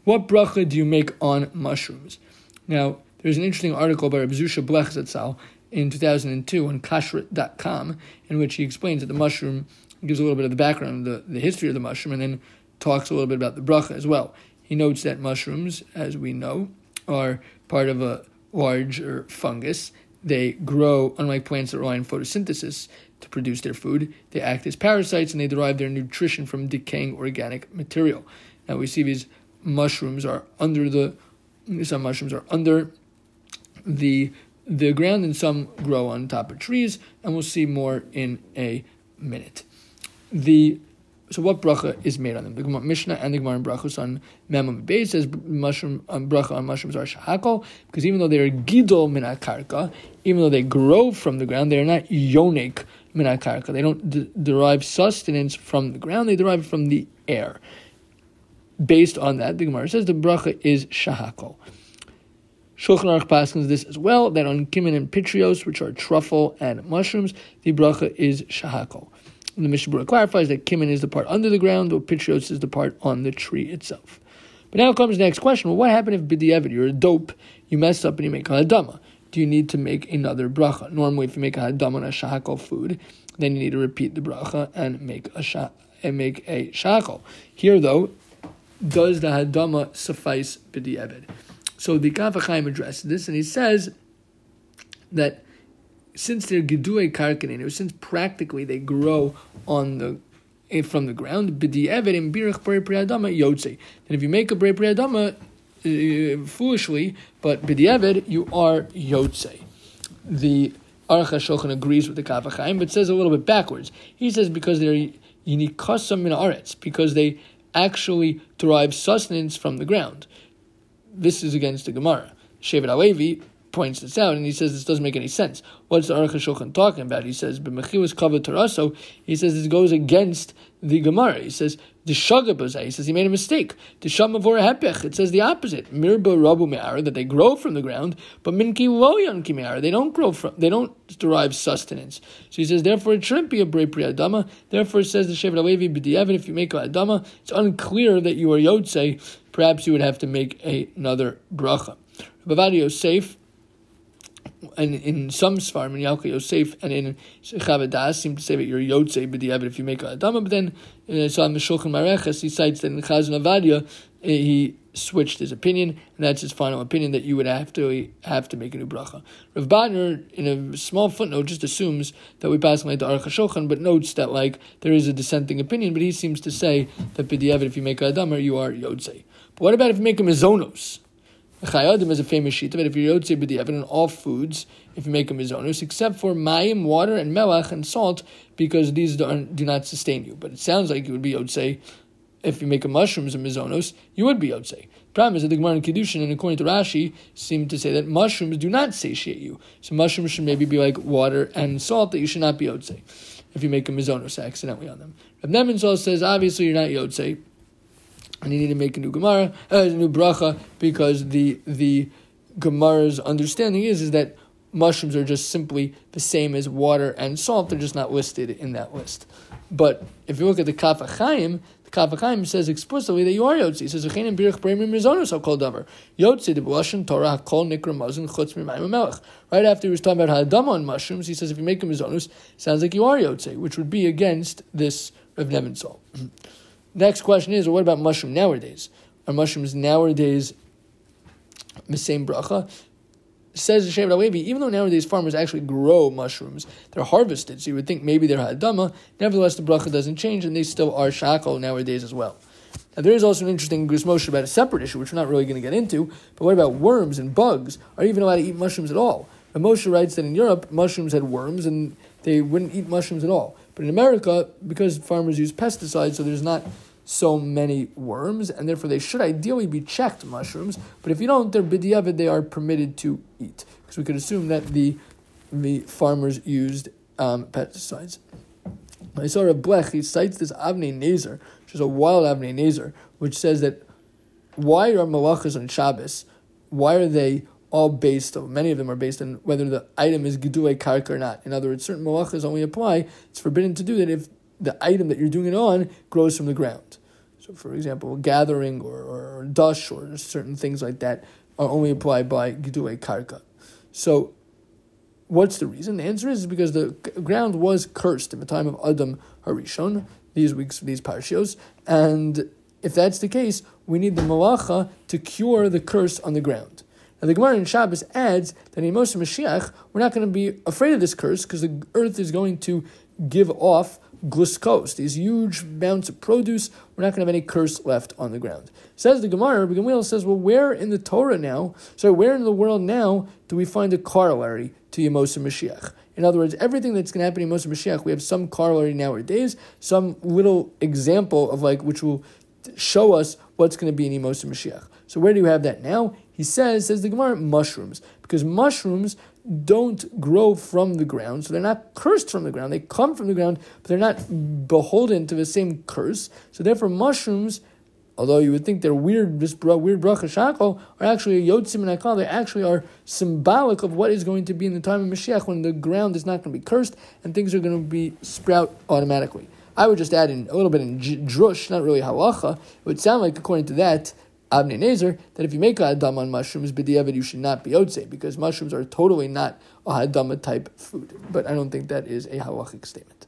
What bracha do you make on mushrooms? Now, there's an interesting article by Reb Zusha Blech Zatzal in 2002 on kashrut.com, in which he explains that the mushroom, gives a little bit of the background, the history of the mushroom, and then talks a little bit about the bracha as well. He notes that mushrooms, as we know, are part of a larger fungus. They grow, unlike plants that rely on photosynthesis to produce their food, they act as parasites and they derive their nutrition from decaying organic material. Now we see these mushrooms are under some mushrooms are under the ground and some grow on top of trees, and we'll see more in a minute. So what bracha is made on them? The Mishnah and the Gemara in Brachos on Mem Beis says bracha on mushrooms are shahakol, because even though they are gidol min karka, even though they grow from the ground, they are not yonik min karka. They don't derive sustenance from the ground; they derive from the air. Based on that, the Gemara says the bracha is shahakol. Shulchan Aruch paskins this as well, that on kimin and pitrios, which are truffle and mushrooms, the bracha is shahakol. The Mishnah Berurah clarifies that kimin is the part under the ground, or pitrios is the part on the tree itself. But now comes the next question. Well, what happened if b'diavad, you're a dope, you mess up and you make a hadama? Do you need to make another bracha? Normally, if you make a hadama on a shahakol food, then you need to repeat the bracha and make a shahakol. Here, though, does the hadama suffice b'diavad? So the Kaf HaChaim addresses this, and he says that since they're gedui karkaninu, since practically they grow from the ground, b'diavad in birach brei pri hadama yotze. And if you make a brei pri hadama foolishly, but b'diavad you are yotze. The Aruch HaShulchan agrees with the Kaf HaChaim, but says a little bit backwards. He says because they're yinikasam min haaretz, because they actually derive sustenance from the ground. This is against the Gemara. Shevet HaLevi points this out, and he says this doesn't make any sense. What's the Aruch HaShulchan talking about? He says, "B'mechilas kavod taraso." He says this goes against the Gemara. He says the shagabazai. He says he made a mistake. The shamavor hepech. It says the opposite. Mirba rabu me'ara, that they grow from the ground, but minki lo yanki me'ara, they don't derive sustenance. So he says therefore it shouldn't be a brei pri hadama. Therefore it says the Shevet HaLevi b'diavad, if you make a hadama, it's unclear that you are yotzei. Perhaps you would have to make another bracha. Bavad Yosef, and in some Sfarim, in Yalkut Yosef and in Chavad Das, seem to say that you're Yotzei b'diavad if you make a Adama, but then so on the Shulchan Mareches, he cites that in Chazon Avadia, he switched his opinion, and that's his final opinion, that you would have to make a new bracha. Rav Badner, in a small footnote, just assumes that we pass like the Aruch HaShulchan, but notes that there is a dissenting opinion, but he seems to say that b'diavad if you make a Adama, you are Yotzei. But what about if you make a mizonos? Chayadim is a famous shita, but if you're yotzei b'diavad on all foods, if you make a mizonos, except for mayim, water, and melach, and salt, because these do not sustain you. But it sounds like you would be yotzei if you make a mushrooms and mizonos, you would be yotzei. The problem is that the Gemara in Kiddushin, and according to Rashi, seem to say that mushrooms do not satiate you. So mushrooms should maybe be like water and salt, that you should not be yotzei if you make a mizonos accidentally on them. Rav Nebenzahl says, obviously you're not yotzei, and you need to make a new Gemara, a new bracha, because the Gemara's understanding is that mushrooms are just simply the same as water and salt; they're just not listed in that list. But if you look at the Kaf HaChaim says explicitly that you are yotzi. He says v'chein birach brei mizonos I'll call davar yotzi the b'lashon Torah hakol nikra mazon chutz mimayim melech. Right after he was talking about hadama on mushrooms, he says if you make a mizonos, sounds like you are yotzi, which would be against this Rav Nebenzahl. Next question is, well, what about mushroom nowadays? Are mushrooms nowadays the same bracha? Says the Shevet HaLevi, even though nowadays farmers actually grow mushrooms, they're harvested, so you would think maybe they're hadama, nevertheless the bracha doesn't change, and they still are shakol nowadays as well. Now there is also an interesting Gusmoshe about a separate issue, which we're not really going to get into, but what about worms and bugs? Are you even allowed to eat mushrooms at all? And Moshe writes that in Europe, mushrooms had worms, and they wouldn't eat mushrooms at all. But in America, because farmers use pesticides, so there's not so many worms, and therefore they should ideally be checked mushrooms, but if you don't, they're b'diavad, they are permitted to eat. Because we could assume that the farmers used pesticides. I saw Reb Blech, he cites this Avnei Nezer, which is a wild Avnei Nezer, which says that why are malachas on Shabbos, why are they all based, many of them are based on whether the item is gedulei karka or not. In other words, certain malachas only apply, it's forbidden to do that if the item that you're doing it on grows from the ground. So, for example, gathering or dush or certain things like that are only applied by Gidulei Karka. So, what's the reason? The answer is because the ground was cursed in the time of Adam Harishon, these parshios, and if that's the case, we need the malacha to cure the curse on the ground. Now the Gemara in Shabbos adds that in Moshe Mashiach, we're not going to be afraid of this curse because the earth is going to give off glucose, these huge amounts of produce. We're not going to have any curse left on the ground. Says the Gemara, Rabbi Gamliel says, well, where in the Torah now, where in the world now do we find a corollary to Yemos Mashiach? In other words, everything that's going to happen in Yemos Mashiach, we have some corollary nowadays, some little example of which will show us what's going to be in Yemos Mashiach. So where do you have that now? He says the Gemara, mushrooms, because mushrooms don't grow from the ground, so they're not cursed from the ground. They come from the ground, but they're not beholden to the same curse. So therefore, mushrooms, although you would think they're weird bracha shakol, are actually yotzim and akal. They actually are symbolic of what is going to be in the time of Mashiach, when the ground is not going to be cursed and things are going to be sprout automatically. I would just add in a little bit in drush, not really halacha. It would sound like, according to that, Avnei Nezer, that if you make a hadam on mushrooms, b'diavad you should not be yotze, because mushrooms are totally not a hadama type food. But I don't think that is a halachic statement.